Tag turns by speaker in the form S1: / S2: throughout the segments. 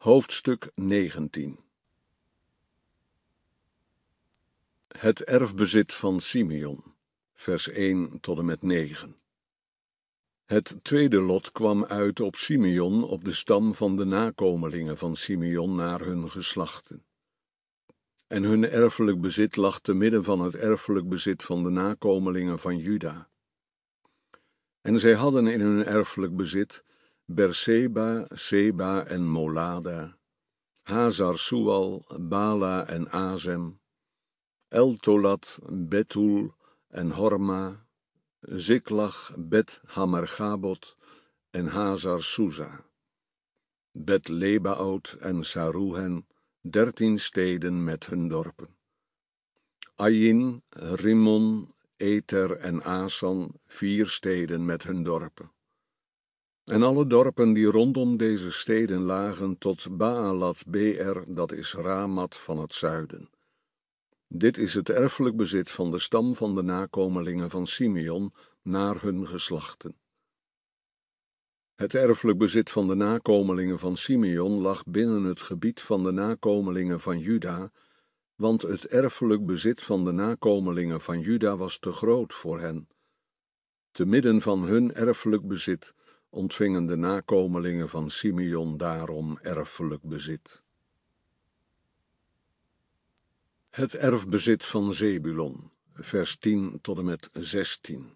S1: Hoofdstuk 19. Het erfbezit van Simeon, vers 1 tot en met 9. Het tweede lot kwam uit op Simeon, op de stam van de nakomelingen van Simeon naar hun geslachten. En hun erfelijk bezit lag te midden van het erfelijk bezit van de nakomelingen van Juda. En zij hadden in hun erfelijk bezit Berseba, Seba en Molada, Hazar-Sual, Bala en Azem, Eltolat, Betul en Horma, Ziklag, Bet-Hamargabot en Hazar-Susa, Bet-Lebaot en Saruhen, 13 steden met hun dorpen. Ayin, Rimmon, Eter en Asan, 4 steden met hun dorpen. En alle dorpen die rondom deze steden lagen tot Baalat Beer, dat is Ramat van het zuiden. Dit is het erfelijk bezit van de stam van de nakomelingen van Simeon naar hun geslachten. Het erfelijk bezit van de nakomelingen van Simeon lag binnen het gebied van de nakomelingen van Juda, want het erfelijk bezit van de nakomelingen van Juda was te groot voor hen. Te midden van hun erfelijk bezit ontvingen de nakomelingen van Simeon daarom erfelijk bezit. Het erfbezit van Zebulon, vers 10 tot en met 16.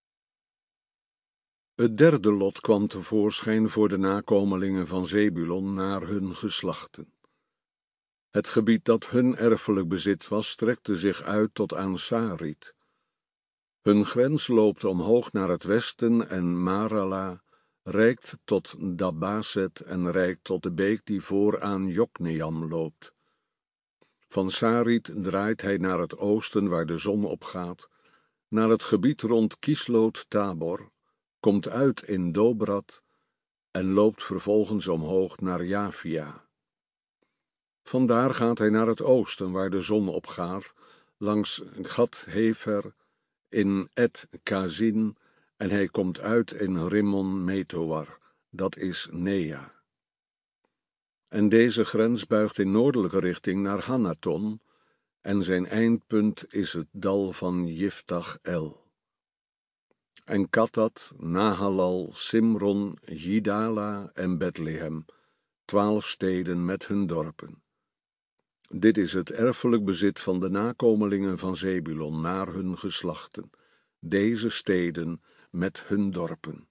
S1: Het derde lot kwam tevoorschijn voor de nakomelingen van Zebulon naar hun geslachten. Het gebied dat hun erfelijk bezit was, strekte zich uit tot aan Sarit. Hun grens loopt omhoog naar het westen en Marala reikt tot Dabaset en reikt tot de beek die voor aan Jokneam loopt. Van Sarit draait hij naar het oosten waar de zon opgaat, naar het gebied rond Kisloot Tabor, komt uit in Dobrat en loopt vervolgens omhoog naar Javia. Vandaar gaat hij naar het oosten waar de zon opgaat, langs Gat-Hefer in Et-Kazin en hij komt uit in Rimmon Metoar, dat is Nea. En deze grens buigt in noordelijke richting naar Hanaton, en zijn eindpunt is het dal van Jiftach El. En Katat, Nahalal, Simron, Jidala en Bethlehem, 12 steden met hun dorpen. Dit is het erfelijk bezit van de nakomelingen van Zebulon naar hun geslachten, deze steden met hun dorpen.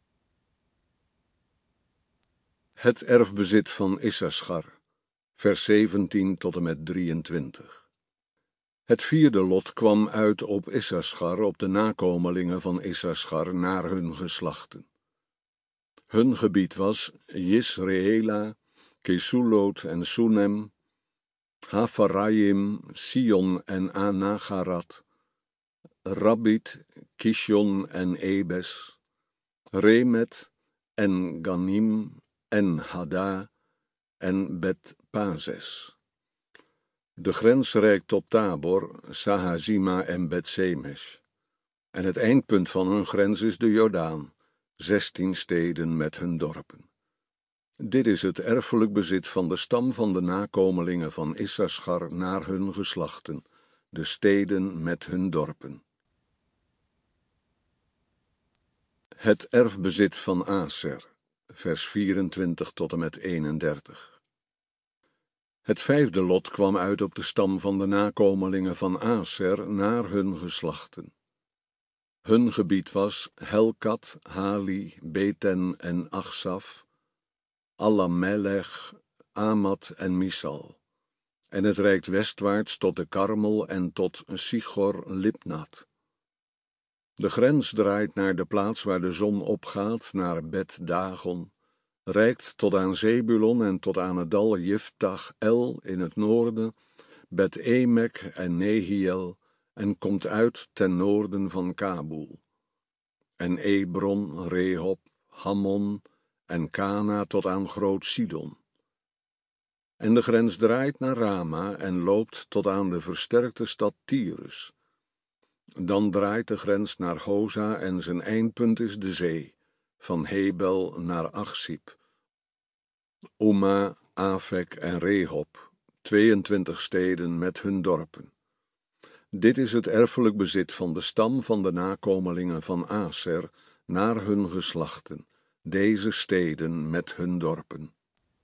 S1: Het erfbezit van Issaschar, vers 17 tot en met 23. Het vierde lot kwam uit op Issaschar, op de nakomelingen van Issaschar naar hun geslachten. Hun gebied was Jisreela, Kesulot en Sunem, Hafarayim, Sion en Anagarat, Rabbit, Kishon en Ebes, Remet en Ganim en Hada en Bet-Pazes. De grens reikt tot Tabor, Sahazima en Bet-Semesh. En het eindpunt van hun grens is de Jordaan, 16 steden met hun dorpen. Dit is het erfelijk bezit van de stam van de nakomelingen van Issaschar naar hun geslachten, de steden met hun dorpen. Het erfbezit van Aser, vers 24 tot en met 31. Het vijfde lot kwam uit op de stam van de nakomelingen van Aser naar hun geslachten. Hun gebied was Helkat, Hali, Beten en Achsaf, Allamelech, Amat en Misal. En het reikt westwaarts tot de Karmel en tot Sigor Libnat. De grens draait naar de plaats waar de zon opgaat, naar Bet-Dagon, reikt tot aan Zebulon en tot aan het dal Jiftach El in het noorden, Bet-Emek en Nehiel, en komt uit ten noorden van Kabul. En Ebron, Rehob, Hammon en Kana tot aan Groot Sidon. En de grens draait naar Rama en loopt tot aan de versterkte stad Tyrus. Dan draait de grens naar Hosa en zijn eindpunt is de zee, van Hebel naar Achsip. Uma, Afek en Rehob, 22 steden met hun dorpen. Dit is het erfelijk bezit van de stam van de nakomelingen van Aser, naar hun geslachten, deze steden met hun dorpen.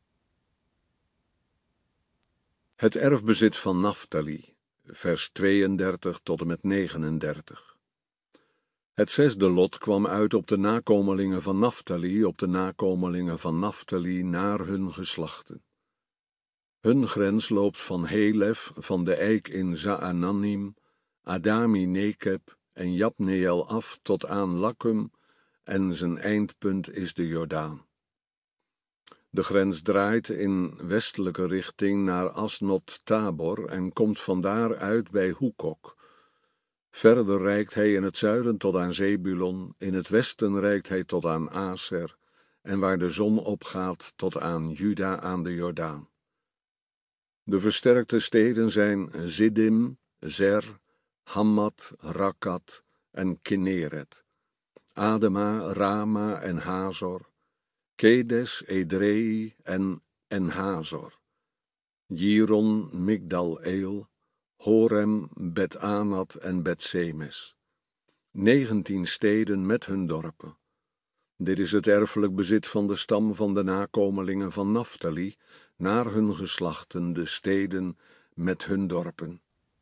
S1: Het erfbezit van Naftali, vers 32 tot en met 39. Het zesde lot kwam uit op de nakomelingen van Naftali, op de nakomelingen van Naftali naar hun geslachten. Hun grens loopt van Helef, van de eik in Zaananim, Adami Nekeb en Jabneel af tot aan Lakkum, en zijn eindpunt is de Jordaan. De grens draait in westelijke richting naar Asnot Tabor en komt vandaar uit bij Hukok. Verder reikt hij in het zuiden tot aan Zebulon, in het westen reikt hij tot aan Aser, en waar de zon opgaat tot aan Juda aan de Jordaan. De versterkte steden zijn Ziddim, Zer, Hammat, Rakat en Kinneret, Adema, Rama en Hazor, Kedes, Edrei en Hazor, Jiron, Migdal-eel, Horem, Bet-Anat en Bet-Semes. 19 steden met hun dorpen. Dit is het erfelijk bezit van de stam van de nakomelingen van Naftali, naar hun geslachten, de steden met hun dorpen.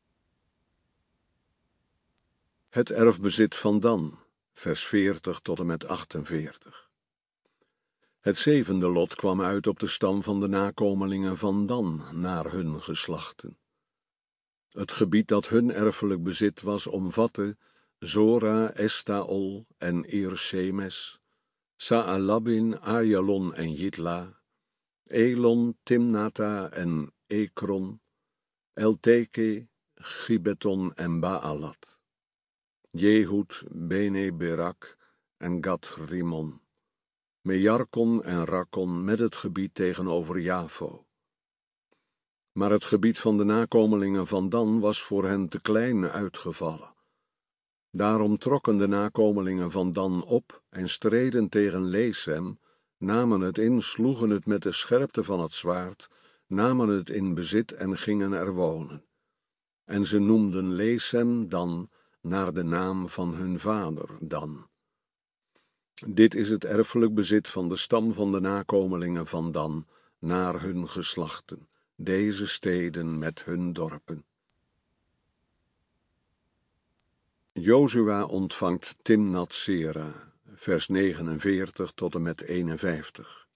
S1: Het erfbezit van Dan, vers 40 tot en met 48. Het zevende lot kwam uit op de stam van de nakomelingen van Dan, naar hun geslachten. Het gebied dat hun erfelijk bezit was, omvatte Zora, Estaol en Ir-Shemes, Saalabin, Ayalon en Jitla, Elon, Timnata en Ekron, Elteke, Gibeton en Baalat, Jehud, Bene Berak en Gat-Rimon, Mejarkon en Rakkon met het gebied tegenover Jafo. Maar het gebied van de nakomelingen van Dan was voor hen te klein uitgevallen. Daarom trokken de nakomelingen van Dan op en streden tegen Lesem, namen het in, sloegen het met de scherpte van het zwaard, namen het in bezit en gingen er wonen. En ze noemden Lesem Dan naar de naam van hun vader Dan. Dit is het erfelijk bezit van de stam van de nakomelingen van Dan, naar hun geslachten, deze steden met hun dorpen. Jozua ontvangt Timnat-Sera, vers 49 tot en met 51.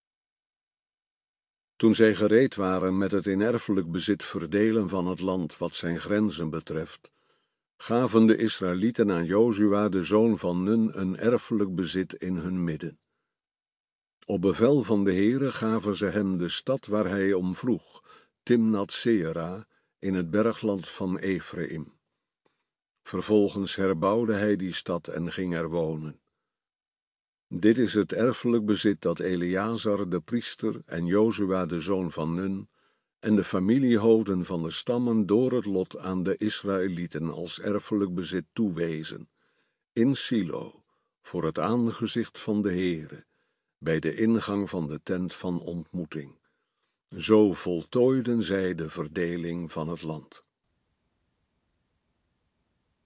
S1: Toen zij gereed waren met het in erfelijk bezit verdelen van het land wat zijn grenzen betreft, gaven de Israëlieten aan Jozua, de zoon van Nun, een erfelijk bezit in hun midden. Op bevel van de Heere gaven ze hem de stad waar hij om vroeg, Timnat-Sera, in het bergland van Efraïm. Vervolgens herbouwde hij die stad en ging er wonen. Dit is het erfelijk bezit dat Eleazar de priester en Jozua de zoon van Nun en de familiehoofden van de stammen door het lot aan de Israëlieten als erfelijk bezit toewezen, in Silo, voor het aangezicht van de Heere, bij de ingang van de tent van ontmoeting. Zo voltooiden zij de verdeling van het land.